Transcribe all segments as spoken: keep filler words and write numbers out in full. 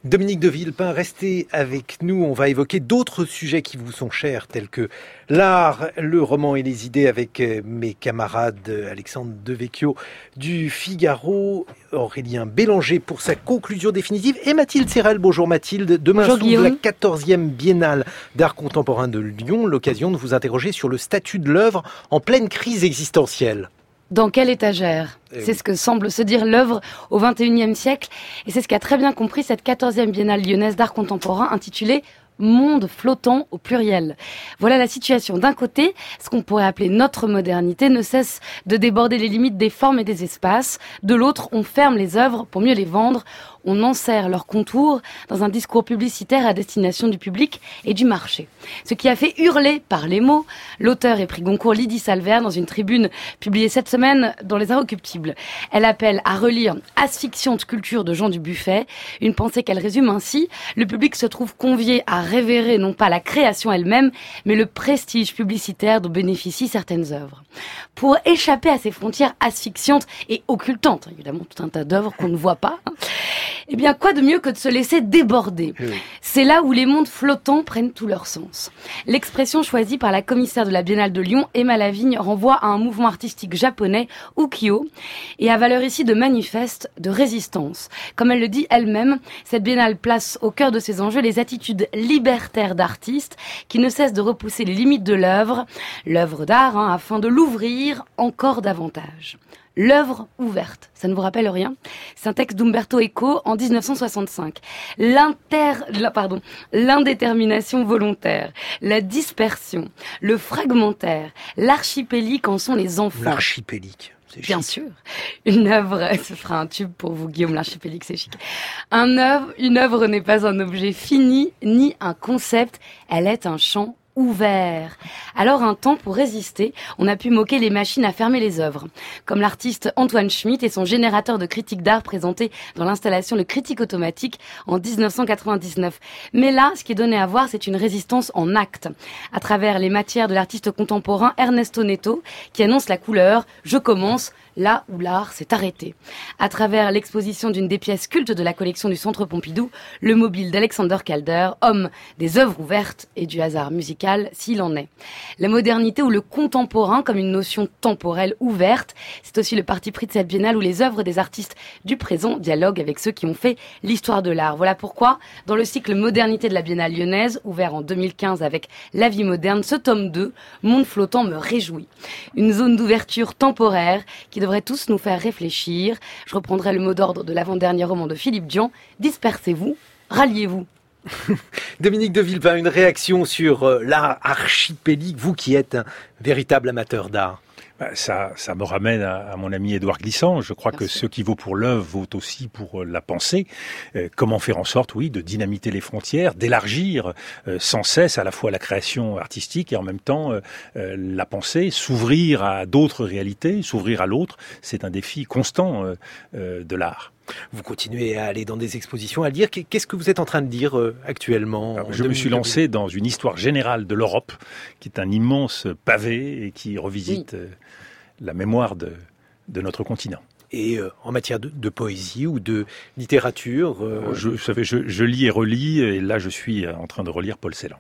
Dominique de Villepin, restez avec nous. On va évoquer d'autres sujets qui vous sont chers, tels que l'art, le roman et les idées avec mes camarades Alexandre Devecchio du Figaro, Aurélien Bélanger pour sa conclusion définitive et Mathilde Serrel. Bonjour Mathilde. Demain Bonjour, s'ouvre Guillaume. la quatorzième Biennale d'art contemporain de Lyon. L'occasion de vous interroger sur le statut de l'œuvre en pleine crise existentielle. Dans quelle étagère ? Eh C'est oui. ce que semble se dire l'œuvre au vingt et unième siècle. Et c'est ce qu'a très bien compris cette quatorzième Biennale lyonnaise d'art contemporain intitulée Monde flottant au pluriel. Voilà la situation. D'un côté, ce qu'on pourrait appeler notre modernité ne cesse de déborder les limites des formes et des espaces. De l'autre, on ferme les œuvres pour mieux les vendre. On enserre leurs contours dans un discours publicitaire à destination du public et du marché. Ce qui a fait hurler par les mots l'auteur et prix Goncourt Lydie Salvert dans une tribune publiée cette semaine dans Les Inrecuptibles. Elle appelle à relire Asphyxiante culture de Jean Dubuffet, une pensée qu'elle résume ainsi: le public se trouve convié à révérer non pas la création elle-même, mais le prestige publicitaire dont bénéficient certaines œuvres. Pour échapper à ces frontières asphyxiantes et occultantes, évidemment tout un tas d'œuvres qu'on ne voit pas, hein, eh bien, quoi de mieux que de se laisser déborder ? Oui. C'est là où les mondes flottants prennent tout leur sens. L'expression choisie par la commissaire de la Biennale de Lyon, Emma Lavigne, renvoie à un mouvement artistique japonais, ukiyo, et à valeur ici de manifeste, de résistance. Comme elle le dit elle-même, cette Biennale place au cœur de ses enjeux les attitudes libertaires d'artistes qui ne cessent de repousser les limites de l'œuvre, l'œuvre d'art, hein, afin de l'ouvrir encore davantage. L'œuvre ouverte, ça ne vous rappelle rien ? C'est un texte d'Umberto Eco en dix-neuf cent soixante-cinq. L'inter, la, pardon, l'indétermination volontaire, la dispersion, le fragmentaire, l'archipélique en sont les enfants. L'archipélique. C'est Bien chic. sûr. Une œuvre, ce sera un tube pour vous, Guillaume, l'archipélique, c'est chic. Un œuvre, une œuvre n'est pas un objet fini, ni un concept, elle est un champ ouvert. Alors un temps pour résister, on a pu moquer les machines à fermer les œuvres, comme l'artiste Antoine Schmitt et son générateur de critique d'art présenté dans l'installation Le Critique automatique en dix-neuf cent quatre-vingt-dix-neuf. Mais là, ce qui est donné à voir, c'est une résistance en acte, à travers les matières de l'artiste contemporain Ernesto Neto, qui annonce la couleur « Je commence ». Là où l'art s'est arrêté. À travers l'exposition d'une des pièces cultes de la collection du Centre Pompidou, le mobile d'Alexander Calder, homme des œuvres ouvertes et du hasard musical, s'il en est. La modernité ou le contemporain comme une notion temporelle ouverte, c'est aussi le parti pris de cette biennale où les œuvres des artistes du présent dialoguent avec ceux qui ont fait l'histoire de l'art. Voilà pourquoi, dans le cycle Modernité de la Biennale lyonnaise, ouvert en deux mille quinze avec La vie moderne, ce tome deux, Monde flottant, me réjouit. Une zone d'ouverture temporaire qui devrait tous nous faire réfléchir. Je reprendrai le mot d'ordre de l'avant-dernier roman de Philippe Dian. Dispersez-vous, ralliez-vous. Dominique de Villepin, une réaction sur euh, l'art archipélique, vous qui êtes un véritable amateur d'art. Ça, ça me ramène à, à mon ami Édouard Glissant. Je crois Bien que sûr. ce qui vaut pour l'œuvre vaut aussi pour la pensée. Euh, comment faire en sorte, oui, de dynamiter les frontières, d'élargir euh, sans cesse à la fois la création artistique et en même temps euh, euh, la pensée, s'ouvrir à d'autres réalités, s'ouvrir à l'autre. C'est un défi constant euh, euh, de l'art. Vous continuez à aller dans des expositions, à lire. Qu'est-ce que vous êtes en train de dire euh, actuellement? Alors, je me suis lancé dans une histoire générale de l'Europe, qui est un immense pavé et qui revisite Oui. euh, la mémoire de, de notre continent. Et euh, en matière de, de poésie ou de littérature euh... Je, vous savez, je, je lis et relis, et là je suis en train de relire Paul Celan.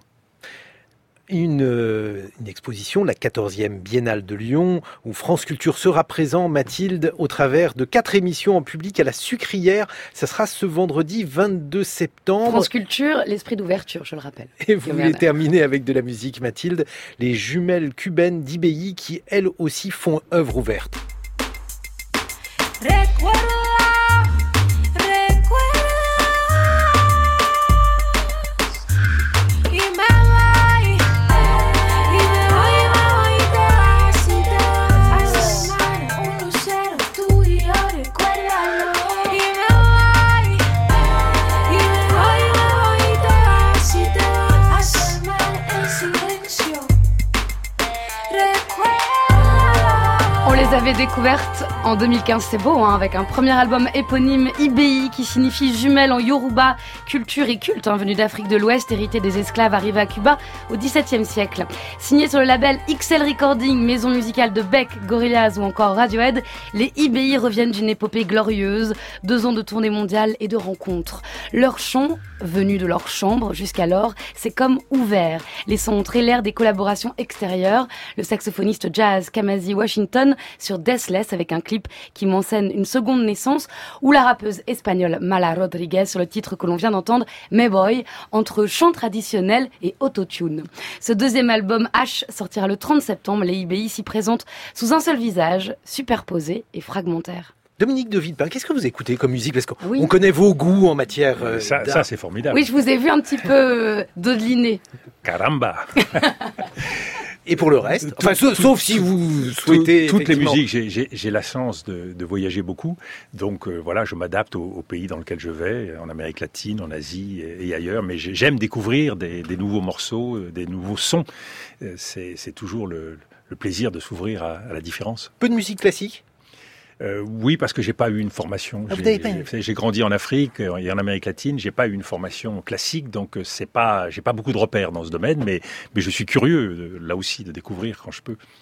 Une, euh, une exposition, la quatorzième Biennale de Lyon, où France Culture sera présent, Mathilde, au travers de quatre émissions en public à la Sucrière. Ça sera ce vendredi vingt-deux septembre. France Culture, l'esprit d'ouverture, je le rappelle. Et vous Guillaume voulez terminer avec de la musique, Mathilde. Les jumelles cubaines d'I B I qui, elles aussi, font œuvre ouverte. On les avait découvertes En deux mille quinze, c'est beau, hein, avec un premier album éponyme Ibeyi qui signifie jumelle en Yoruba, culture et culte, hein, venu d'Afrique de l'Ouest, hérité des esclaves arrivés à Cuba au dix-septième siècle. Signé sur le label X L Recording, maison musicale de Beck, Gorillaz ou encore Radiohead, les Ibeyi reviennent d'une épopée glorieuse, deux ans de tournée mondiale et de rencontres. Leur chant, venu de leur chambre jusqu'alors, c'est comme ouvert, laissant entrer l'air des collaborations extérieures. Le saxophoniste jazz Kamasi Washington sur Deathless avec un clip qui m'enseigne une seconde naissance, ou la rappeuse espagnole Mala Rodriguez sur le titre que l'on vient d'entendre, Me Boy, entre chant traditionnel et autotune. Ce deuxième album H sortira le trente septembre. Les Ibeyi s'y présentent sous un seul visage, superposé et fragmentaire. Dominique de Villepin, qu'est-ce que vous écoutez comme musique? Parce qu'on oui. connaît vos goûts en matière euh, ça, ça, c'est formidable. Oui, je vous ai vu un petit peu euh, dodeliner. Caramba. Et pour le reste, enfin, sauf, sauf si vous souhaitez... Tout, toutes les musiques, j'ai, j'ai, j'ai la chance de, de voyager beaucoup, donc euh, voilà, je m'adapte au, au pays dans lequel je vais, en Amérique latine, en Asie et, et ailleurs, mais j'aime découvrir des, des nouveaux morceaux, des nouveaux sons. C'est, c'est toujours le, le plaisir de s'ouvrir à, à la différence. Peu de musique classique? Euh, oui, parce que j'ai pas eu une formation. Ah, j'ai, pas... j'ai, j'ai grandi en Afrique et en Amérique latine. J'ai pas eu une formation classique, donc c'est pas, j'ai pas beaucoup de repères dans ce domaine. Mais, mais je suis curieux là aussi de découvrir quand je peux.